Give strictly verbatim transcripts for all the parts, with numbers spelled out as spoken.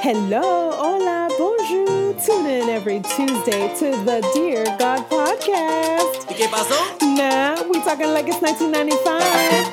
Hello, hola, bonjour. Tune in every Tuesday to the Dear God podcast. ¿Y qué pasó? Nah, we talking like it's nineteen ninety-five.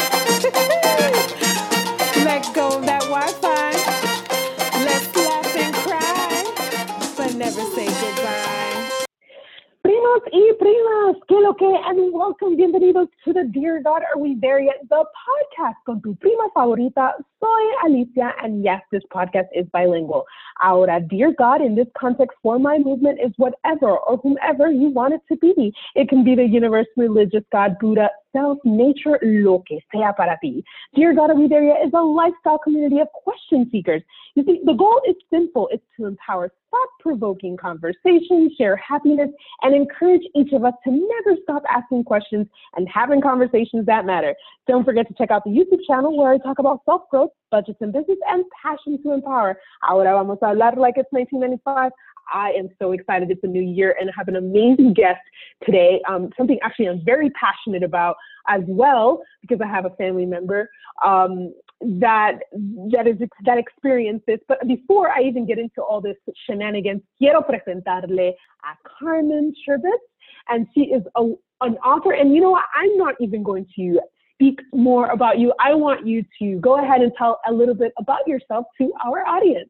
Let go of that Wi-Fi. Let's laugh and cry, but never say goodbye. Primos y primas, que lo que, and welcome, bienvenidos to the Dear God, Are We There Yet? The podcast con tu prima favorita. Soy Alicia, and yes, this podcast is bilingual. Ahora, Dear God, in this context, for my movement is whatever or whomever you want it to be. It can be the universe, religious God, Buddha, self, nature, lo que sea para ti. Dear God, Are We There Yet? Is a lifestyle community of question seekers. You see, the goal is simple. It's to empower thought-provoking conversations, share happiness, and encourage each of us to never stop asking questions and having conversations that matter. Don't forget to check out the YouTube channel where I talk about self-growth, budgets and business, and passion to empower. Ahora vamos a hablar like it's nineteen ninety-five. I am so excited. It's a new year and I have an amazing guest today. Um, something actually I'm very passionate about as well, because I have a family member um, that that is that experienced this. But before I even get into all this shenanigans, quiero presentarle a Carmen Sherbet, and she is a, an author. And you know what? I'm not even going to speak more about you. I want you to go ahead and tell a little bit about yourself to our audience.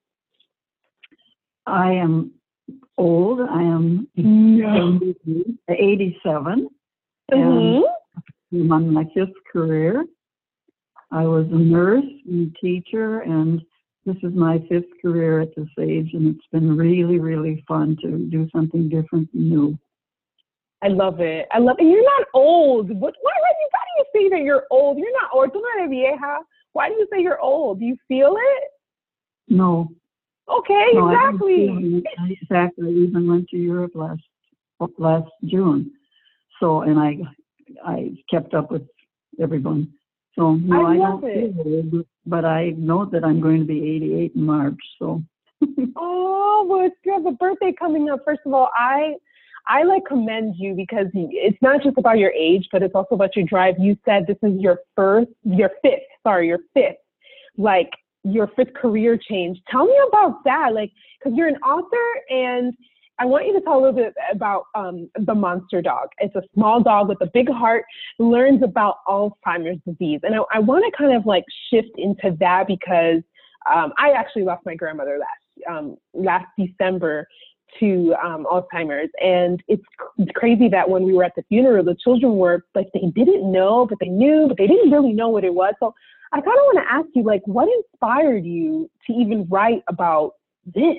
I am old. I am No. eighty-seven, Mm-hmm. and I'm on my fifth career. I was a nurse and a teacher, and this is my fifth career at this age, and it's been really, really fun to do something different and new. I love it. I love it. You're not old. What? Why, why, do you, why do you say that you're old? You're not old. Tú no eres vieja. Why do you say you're old? Do you feel it? No. Okay, no, exactly. I didn't feel it. In fact, I even went to Europe last last June. So, and I I kept up with everyone. So, no, I I, love don't it. feel old, but I know that I'm going to be eighty-eight in March. So. Oh, well, it's, you have a birthday coming up. First of all, I I like commend you because it's not just about your age, but it's also about your drive. You said this is your first, your fifth, sorry, your fifth, like your fifth career change. Tell me about that, like, because you're an author, and I want you to tell a little bit about um, the Monster Dog. It's a small dog with a big heart, learns about Alzheimer's disease. And I, I want to kind of like shift into that because um, I actually lost my grandmother last um, last December to um, Alzheimer's. And it's, it's crazy that when we were at the funeral, the children were like, they didn't know, but they knew, but they didn't really know what it was. So I kind of want to ask you, like, what inspired you to even write about this?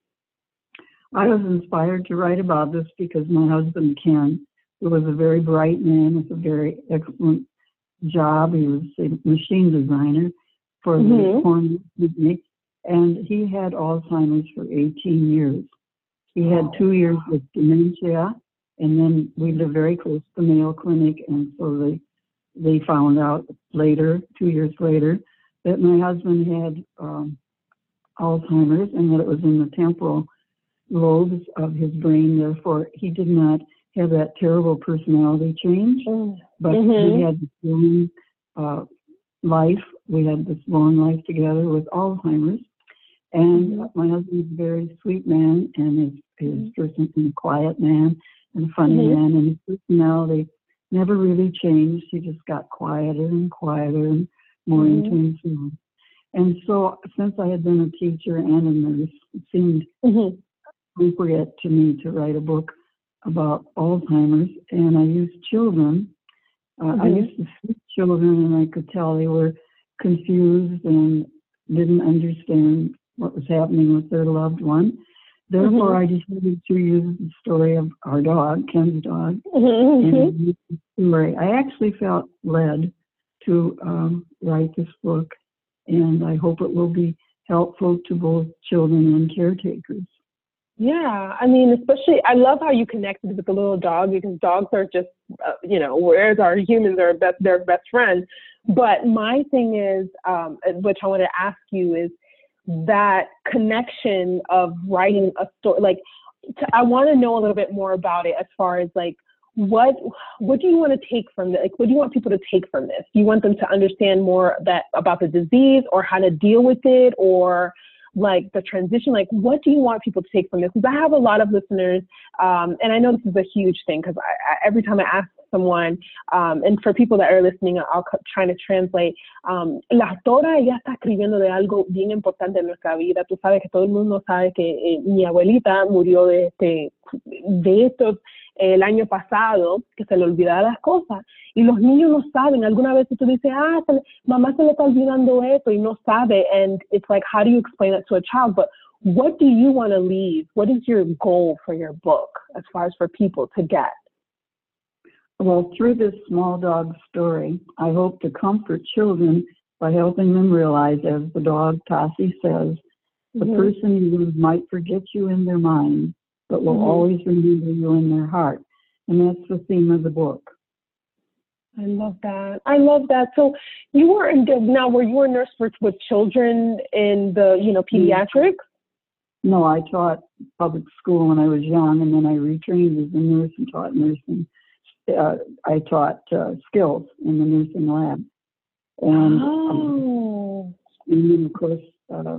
I was inspired to write about this because my husband, Ken, who was a very bright man with a very excellent job. He was a machine designer for Mm-hmm. the Horn Company, and he had Alzheimer's for eighteen years. He had two years with dementia, and then we lived very close to the Mayo Clinic, and so they they found out later, two years later, that my husband had um, Alzheimer's and that it was in the temporal lobes of his brain. Therefore, he did not have that terrible personality change, but Mm-hmm. he had this long uh, life. We had this long life together with Alzheimer's. And Mm-hmm. my husband's a very sweet man, and his, his person, a quiet man and a funny Mm-hmm. man, and his personality never really changed. He just got quieter and quieter and more Mm-hmm. into himself. And so, since I had been a teacher and a nurse, it seemed Mm-hmm. appropriate to me to write a book about Alzheimer's. And I used children. Uh, Mm-hmm. I used to see children, and I could tell they were confused and didn't understand what was happening with their loved one. Therefore, Mm-hmm. I decided to use the story of our dog, Ken's dog, Mm-hmm. and the story. I actually felt led to um, write this book, and I hope it will be helpful to both children and caretakers. Yeah, I mean, especially, I love how you connected with the little dog, because dogs are just, uh, you know, whereas our humans are best, their best friends. But my thing is, um, which I want to ask you, is that connection of writing a story. Like, to, I want to know a little bit more about it as far as like, what what do you want to take from it? Like, what do you want people to take from this? Do you want them to understand more that about the disease or how to deal with it, or like the transition? Like, what do you want people to take from this? Because I have a lot of listeners, um, and I know this is a huge thing because I, I, every time I ask someone, um, and for people that are listening, I'll try to translate. Um, la autora, ella está escribiendo de algo bien importante en nuestra vida. Tú sabes que todo el mundo sabe que eh, mi abuelita murió de, este, de esto eh, el año pasado, que se le olvidaban las cosas. Y los niños no saben. Alguna vez tú dices, ah, se le, mamá se le está olvidando esto y no sabe. And it's like, how do you explain that to a child? But what do you want to leave? What is your goal for your book as far as for people to get? Well, through this small dog story, I hope to comfort children by helping them realize, as the dog Tassie says, the mm-hmm. person you lose might forget you in their mind, but will mm-hmm. always remember you in their heart. And that's the theme of the book. I love that. I love that. So you were in, now were you a nurse for, with children in the, you know, pediatrics? No, I taught public school when I was young, and then I retrained as a nurse and taught nursing. Uh, I taught uh, skills in the nursing lab. And, oh. um, and then, of course, uh,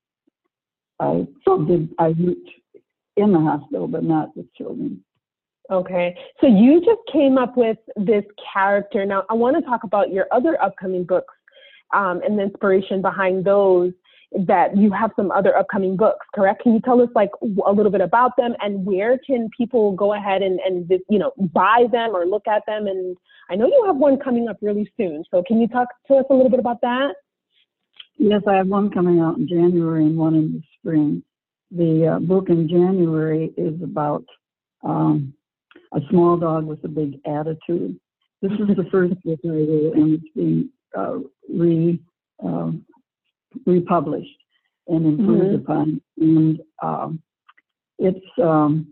I did, I worked in the hospital, but not with children. Okay. So you just came up with this character. Now, I want to talk about your other upcoming books um, and the inspiration behind those, that you have some other upcoming books, correct? Can you tell us like a little bit about them, and where can people go ahead and, and you know, buy them or look at them? And I know you have one coming up really soon. So can you talk to us a little bit about that? Yes, I have one coming out in January and one in the spring. The uh, book in January is about um, a small dog with a big attitude. This is the first book I wrote, and it's being uh, re uh, republished and improved mm-hmm. upon. And um, it's um,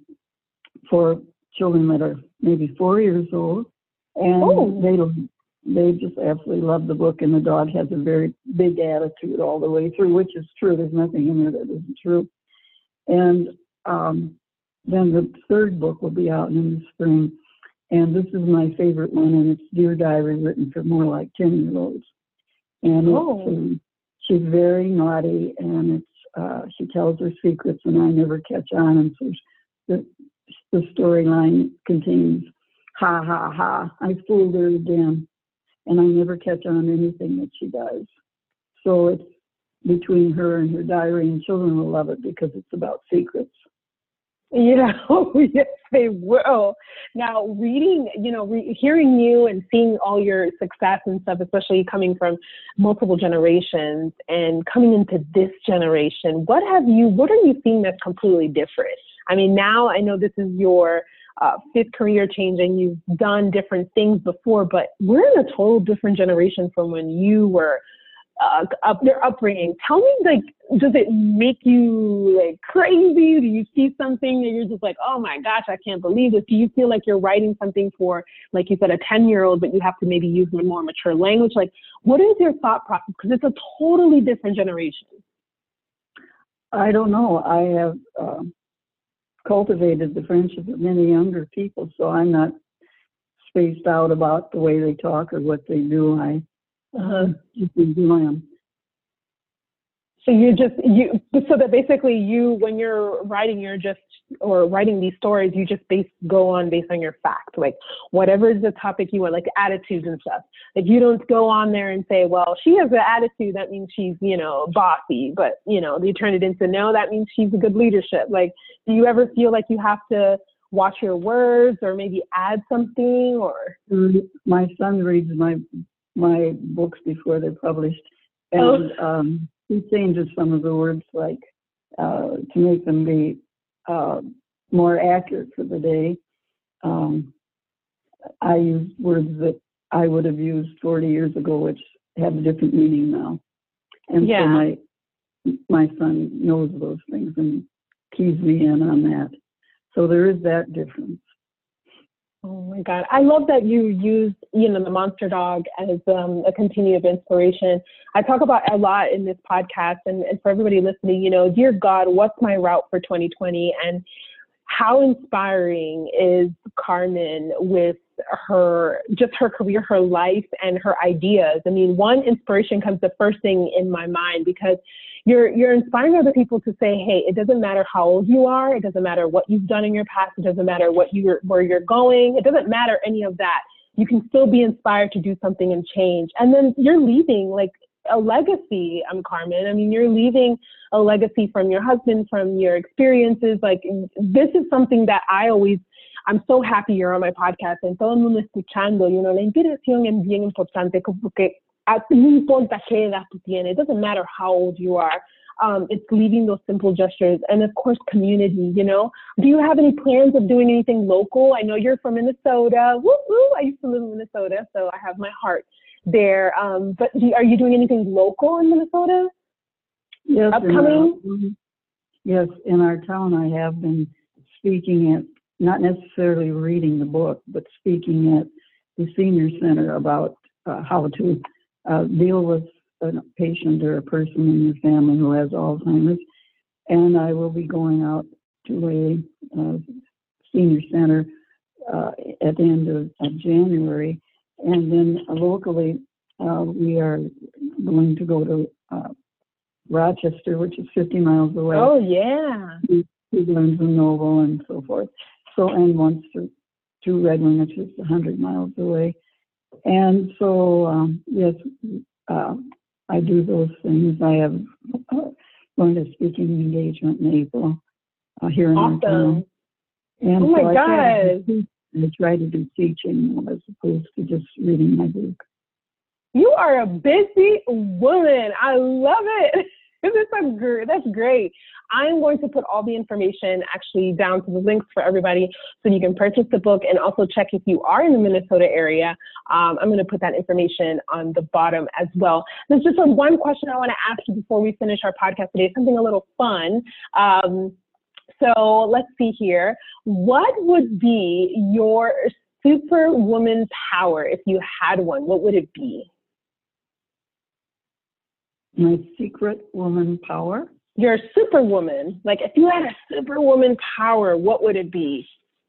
for children that are maybe four years old, and oh. they they just absolutely love the book. And the dog has a very big attitude all the way through, which is true. There's nothing in there that isn't true. And um, then the third book will be out in the spring, and this is my favorite one, and it's Dear Diary, written for more like ten-year-olds. And oh. it's, um, she's very naughty, and it's uh, she tells her secrets, and I never catch on. And so the, the storyline contains, ha, ha, ha, I fooled her again, and I never catch on anything that she does. So it's between her and her diary, and children will love it because it's about secrets. Yeah, oh, yes, they will. Now, reading, you know, re- hearing you and seeing all your success and stuff, especially coming from multiple generations and coming into this generation, what have you, what are you seeing that's completely different? I mean, now I know this is your uh, fifth career change and you've done different things before, but we're in a total different generation from when you were Uh, up their upbringing. Tell me, like, does it make you like crazy? Do you see something that you're just like, oh my gosh, I can't believe this? Do you feel like you're writing something for, like you said, a ten-year-old, but you have to maybe use a more mature language? Like, what is your thought process? Because it's a totally different generation. I don't know. I have uh, cultivated the friendship of many younger people, so I'm not spaced out about the way they talk or what they do. I Uh, just enjoy them. So you're just, you, so that basically you, when you're writing, you're just, or writing these stories, you just base, go on based on your facts, like whatever is the topic you want, like attitudes and stuff. Like you don't go on there and say, well, she has an attitude, that means she's, you know, bossy, but you know, you turn it into, no, that means she's a good leadership. Like, do you ever feel like you have to watch your words or maybe add something? Or my son reads my my books before they're published, and oh. um, he changes some of the words, like uh, to make them be uh, more accurate for the day. Um, I use words that I would have used forty years ago, which have a different meaning now. And yeah. so my my son knows those things and keys me in on that. So there is that difference. Oh my God. I love that you used, you know, the monster dog as um, a continuum of inspiration. I talk about a lot in this podcast, and, and for everybody listening, you know, dear God, what's my route for twenty twenty? And how inspiring is Carmen with her, just her career, her life, and her ideas? I mean, one, inspiration comes the first thing in my mind, because you're you're inspiring other people to say, hey, it doesn't matter how old you are, it doesn't matter what you've done in your past, it doesn't matter what you're where you're going, it doesn't matter any of that. You can still be inspired to do something and change. And then you're leaving like a legacy, um, Carmen. I mean, you're leaving a legacy from your husband, from your experiences. Like, this is something that I always, I'm so happy you're on my podcast and todo el mundo escuchando. You know, la inspiración es bien importante porque no importa qué edad tú tienes. It doesn't matter how old you are. Um, it's leaving those simple gestures, and of course, community. You know, do you have any plans of doing anything local? I know you're from Minnesota. Woo woo! I used to live in Minnesota, so I have my heart there. Um, but do, are you doing anything local in Minnesota? Yes, upcoming. In our, yes, in our town, I have been speaking at, not necessarily reading the book, but speaking at the senior center about uh, how to uh, deal with a patient or a person in your family who has Alzheimer's. And I will be going out to a uh, senior center uh, at the end of, of January. And then uh, locally, uh, we are going to go to uh, Rochester, which is fifty miles away. Oh, yeah. To Burns and Noble and so forth. So, and once to, to Redmond, which is one hundred miles away. And so, um, yes, uh, I do those things. I have uh, going to speaking engagement in April uh, here in awesome. our town. And oh my so I God. Try I try to do teaching as opposed to just reading my book. You are a busy woman. I love it. That's, gr- that's great. I'm going to put all the information actually down to the links for everybody so you can purchase the book, and also check if you are in the Minnesota area. Um, I'm going to put that information on the bottom as well. There's just a, one question I want to ask you before we finish our podcast today, something a little fun. Um, so let's see here. What would be your superwoman power if you had one? What would it be? My secret woman power? You're a superwoman. Like, if you had a superwoman power, what would it be?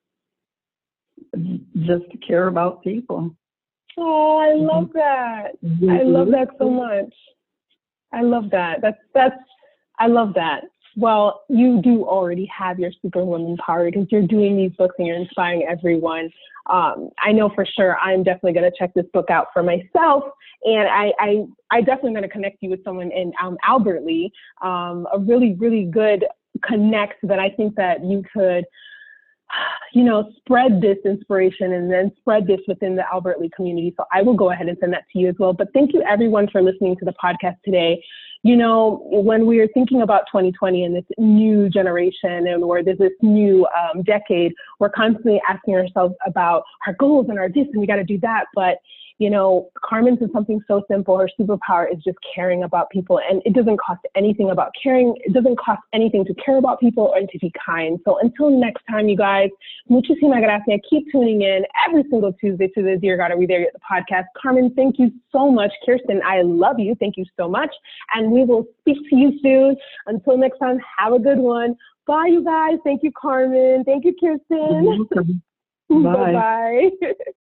Just to care about people. Oh, I love that. I love that so much. I love that. That's, that's, I love that. Well, you do already have your superwoman power because you're doing these books and you're inspiring everyone. Um, I know for sure I'm definitely going to check this book out for myself. And I, I, I definitely going to connect you with someone in um, Albert Lea, um, a really, really good connect that I think that you could, you know, spread this inspiration and then spread this within the Albert Lea community. So I will go ahead and send that to you as well. But thank you everyone for listening to the podcast today. You know, when we are thinking about twenty twenty and this new generation and where there's this new um, decade, we're constantly asking ourselves about our goals and our this and we got to do that. But you know, Carmen's is something so simple. Her superpower is just caring about people. And it doesn't cost anything about caring. It doesn't cost anything to care about people and to be kind. So until next time, you guys, muchísimas gracias. Keep tuning in every single Tuesday to the Dear God, Are We There Yet? The podcast. Carmen, thank you so much. Kirsten, I love you. Thank you so much. And we will speak to you soon. Until next time, have a good one. Bye, you guys. Thank you, Carmen. Thank you, Kirsten. Bye. Bye-bye.